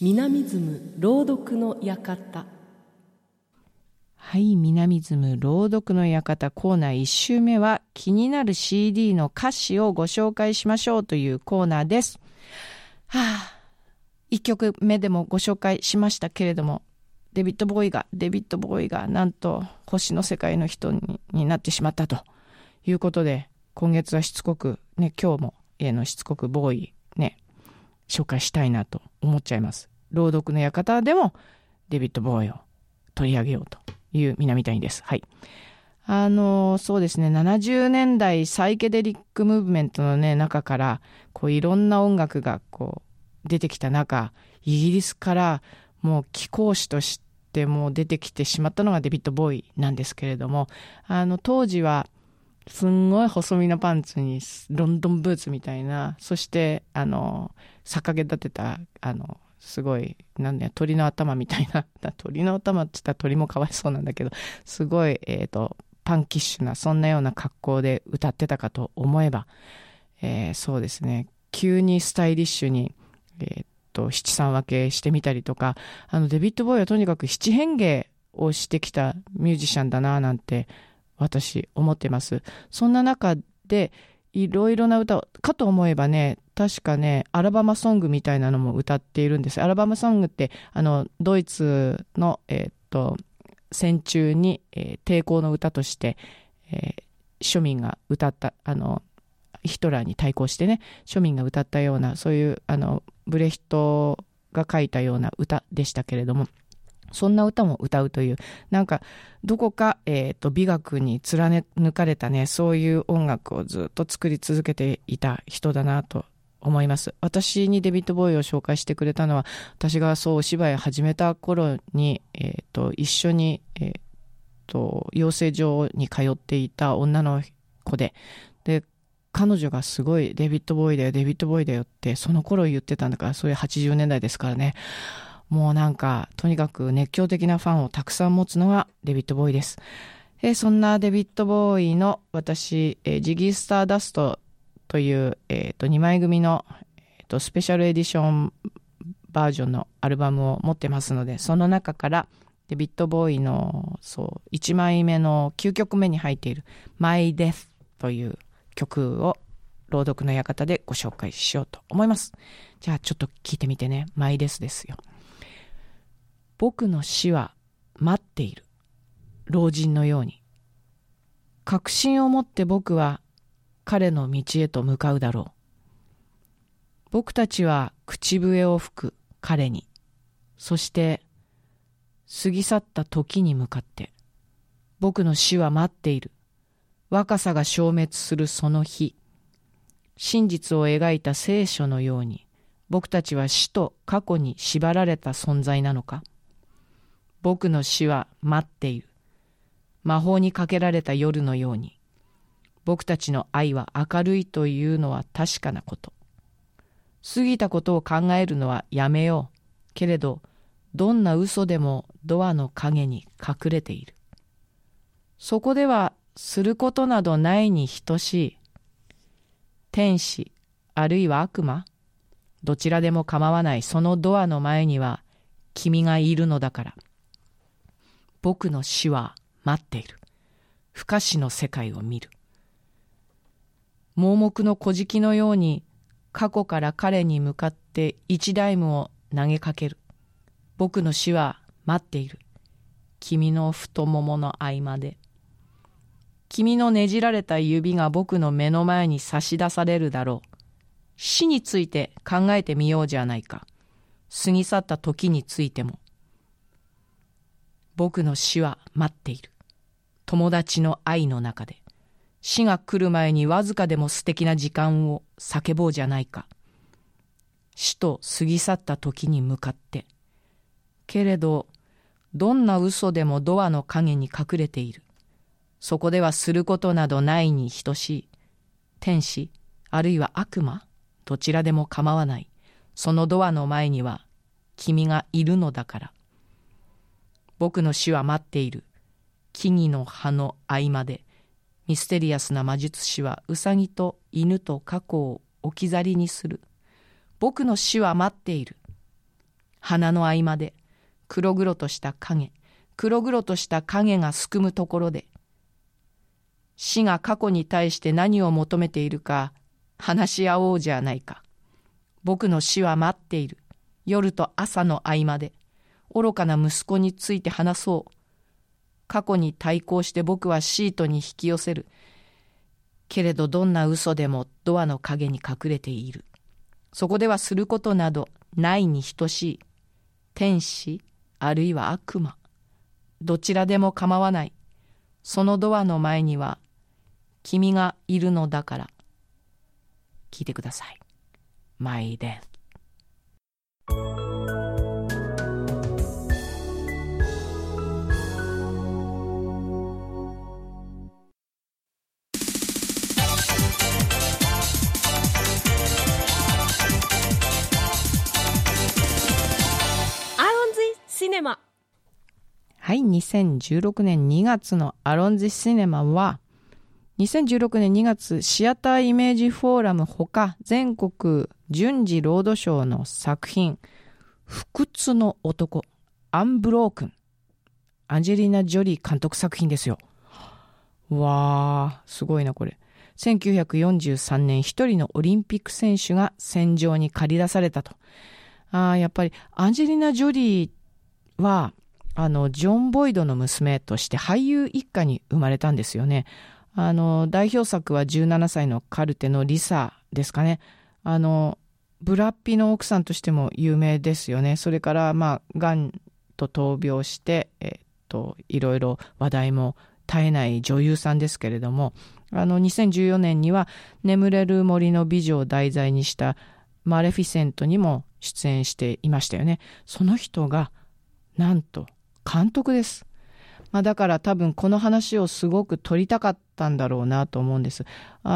ミナミズム朗読の館。 はい、ミナミズム朗読の館コーナー1週目は気になる CD の歌詞をご紹介しましょうというコーナーです。1曲目でもご紹介しましたけれども、デビッド・ボーイがなんと星の世界の人になってしまったということで、今月はしつこくね、今日もしつこくボーイね紹介したいなと思っちゃいます。朗読の館でもデビッド・ボーイを取り上げようという南谷です。はい。そうですね、70年代サイケデリックムーブメントのね中からいろんな音楽が出てきた中、イギリスからもう貴公子としてもう出てきてしまったのがデビッド・ボーイなんですけれども、当時はすんごい細身のパンツにロンドンブーツみたいな、そして逆毛立てたすごい鳥の頭みたいな鳥の頭って言ったら鳥もかわいそうなんだけど、すごいパンキッシュなそんなような格好で歌ってたかと思えば、そうですね、急にスタイリッシュに七三分けしてみたりとか、デビッド・ボーイはとにかく七変化をしてきたミュージシャンだななんて私思ってます。そんな中でいろいろな歌をかと思えばね、確かねアラバマソングみたいなのも歌っているんです。アラバマソングってドイツの戦中に、抵抗の歌として、庶民が歌ったヒトラーに対抗してね庶民が歌ったような、そういうブレヒトが書いたような歌でしたけれども、そんな歌も歌うという、どこか、美学に貫かれたね、そういう音楽をずっと作り続けていた人だなと思います。私にデビッド・ボーイを紹介してくれたのは、私がお芝居を始めた頃に、一緒に、養成所に通っていた女の子で、彼女がすごいデビッド・ボーイだよってその頃言ってたんだから、そういう80年代ですからね、もうとにかく熱狂的なファンをたくさん持つのがデビッド・ボーイです。そんなデビッド・ボーイの私、ジギー・スターダストという、2枚組の、スペシャルエディションバージョンのアルバムを持ってますので、その中からデビッド・ボーイの1枚目の9曲目に入っている My Death という曲を朗読の館でご紹介しようと思います。じゃあちょっと聞いてみてね。 My Death ですよ。僕の死は待っている。老人のように。確信を持って僕は彼の道へと向かうだろう。僕たちは口笛を吹く彼に、そして過ぎ去った時に向かって、僕の死は待っている。若さが消滅するその日、真実を描いた聖書のように、僕たちは死と過去に縛られた存在なのか。僕の死は待っている。魔法にかけられた夜のように、僕たちの愛は明るいというのは確かなこと。過ぎたことを考えるのはやめよう。けれど、どんな嘘でもドアの影に隠れている。そこではすることなどないに等しい。天使、あるいは悪魔、どちらでも構わないそのドアの前には君がいるのだから。僕の死は待っている。不可視の世界を見る。盲目の小敷のように過去から彼に向かって一ダイムを投げかける。僕の死は待っている。君の太ももの合間で。君のねじられた指が僕の目の前に差し出されるだろう。死について考えてみようじゃないか。過ぎ去った時についても。僕の死は待っている。友達の愛の中で。死が来る前にわずかでも素敵な時間を叫ぼうじゃないか。死と過ぎ去った時に向かって。けれど、どんな嘘でもドアの影に隠れている。そこではすることなどないに等しい。天使、あるいは悪魔、どちらでも構わない。そのドアの前には君がいるのだから。僕の死は待っている。木々の葉の合間で、ミステリアスな魔術師はウサギと犬と過去を置き去りにする。僕の死は待っている。 花の合間で黒々とした影がすくむところで、死が過去に対して何を求めているか話し合おうじゃないか。僕の死は待っている。夜と朝の合間で愚かな息子について話そう。過去に対抗して僕はシートに引き寄せる。けれどどんな嘘でもドアの陰に隠れている。そこではすることなどないに等しい。天使あるいは悪魔、どちらでも構わない。そのドアの前には君がいるのだから。聞いてください。My Death。 シネマ。 はい、2016年2月のアロンズシネマは、2016年2月シアターイメージフォーラムほか全国順次ロードショーの作品、不屈の男、アンブロークン、アンジェリーナ・ジョリー監督作品ですよ。わー、すごいなこれ。1943年一人のオリンピック選手が戦場に駆り出されたと。やっぱりアンジェリーナ・ジョリーはジョン・ボイドの娘として俳優一家に生まれたんですよね。代表作は17歳のカルテのリサですかね。ブラピの奥さんとしても有名ですよね。それからがんと闘病していろいろ話題も絶えない女優さんですけれども、2014年には眠れる森の美女を題材にしたマレフィセントにも出演していましたよね。その人がなんと監督です。だから多分この話をすごく撮りたかったんだろうなと思うんです。ハ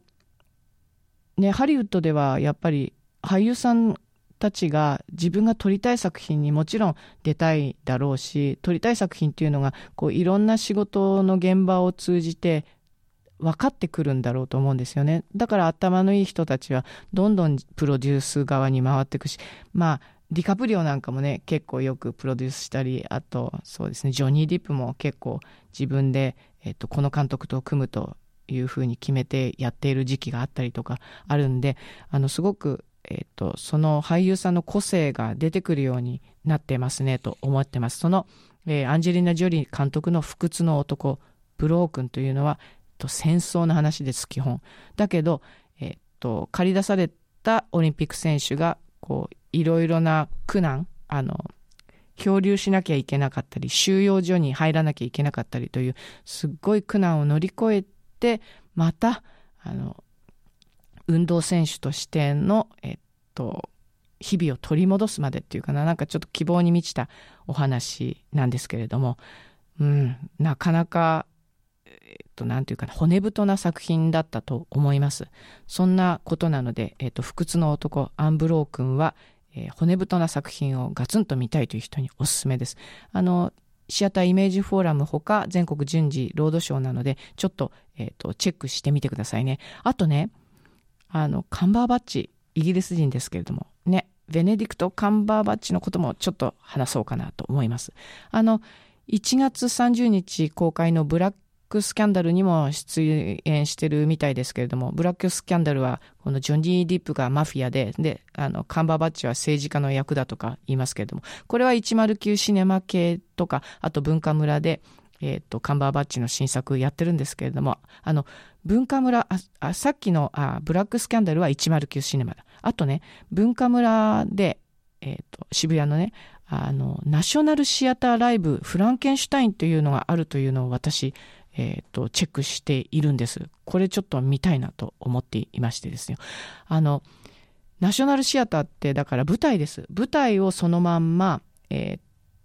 リウッドではやっぱり俳優さんたちが自分が撮りたい作品にもちろん出たいだろうし、撮りたい作品っていうのがいろんな仕事の現場を通じて分かってくるんだろうと思うんですよね。だから頭のいい人たちはどんどんプロデュース側に回っていくし、ディカプリオなんかもね結構よくプロデュースしたり、あとそうですね、ジョニー・ディップも結構自分で、この監督と組むというふうに決めてやっている時期があったりとかあるんで、すごく、その俳優さんの個性が出てくるようになってますねと思ってます。その、アンジェリーナ・ジョリー監督の不屈の男ブロークンというのは、戦争の話です基本。だけど、駆り出されたオリンピック選手がいろいろな苦難、漂流しなきゃいけなかったり、収容所に入らなきゃいけなかったりというすっごい苦難を乗り越えて、また運動選手としての、日々を取り戻すまでっていうかな、なんかちょっと希望に満ちたお話なんですけれども、なかなかなんていうかな、骨太な作品だったと思います。そんなことなので、不屈の男アンブロー君は、骨太な作品をガツンと見たいという人におすすめです。シアターイメージフォーラムほか全国順次ロードショーなので、ちょっと、チェックしてみてくださいね。あとね、カンバーバッチ、イギリス人ですけれどもね、ベネディクト・カンバーバッチのこともちょっと話そうかなと思います。1月30日公開のブラックスキャンダルにも出演してるみたいですけれども、ブラックスキャンダルはこのジョニー・ディップがマフィアでカンバーバッチは政治家の役だとか言いますけれども、これは109シネマ系とか、あと文化村で、カンバーバッチの新作やってるんですけれども、文化村、さっきのブラックスキャンダルは109シネマだ。あとね、文化村で、渋谷のね、ナショナルシアターライブフランケンシュタインというのがあるというのを私、チェックしているんです。これちょっと見たいなと思っていましてですよ。ナショナルシアターってだから舞台です。舞台をそのまんま、映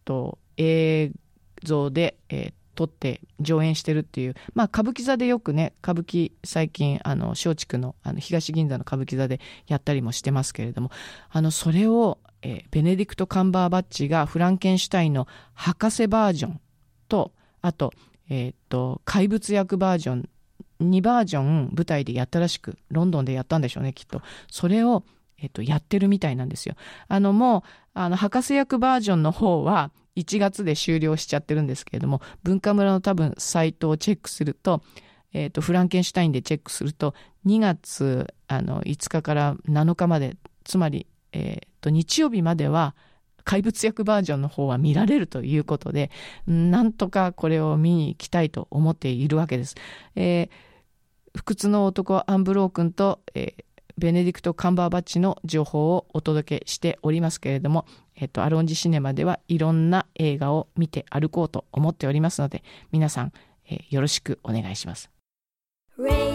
像で、撮って上演してるっていう、歌舞伎座でよくね、歌舞伎最近松竹の東銀座の歌舞伎座でやったりもしてますけれども、それを、ベネディクト・カンバーバッチがフランケンシュタインの博士バージョンと、あと怪物役バージョン2バージョン舞台でやったらしく、ロンドンでやったんでしょうねきっと。それをやってるみたいなんですよ。もう、博士役バージョンの方は1月で終了しちゃってるんですけれども、文化村の多分サイトをチェックすると、フランケンシュタインでチェックすると、2月5日から7日まで、つまり、日曜日までは、怪物役バージョンの方は見られるということで、なんとかこれを見に行きたいと思っているわけです。不屈の男アンブロー君と、ベネディクト・カンバーバッチの情報をお届けしておりますけれども、アロンジシネマではいろんな映画を見て歩こうと思っておりますので、皆さん、よろしくお願いします。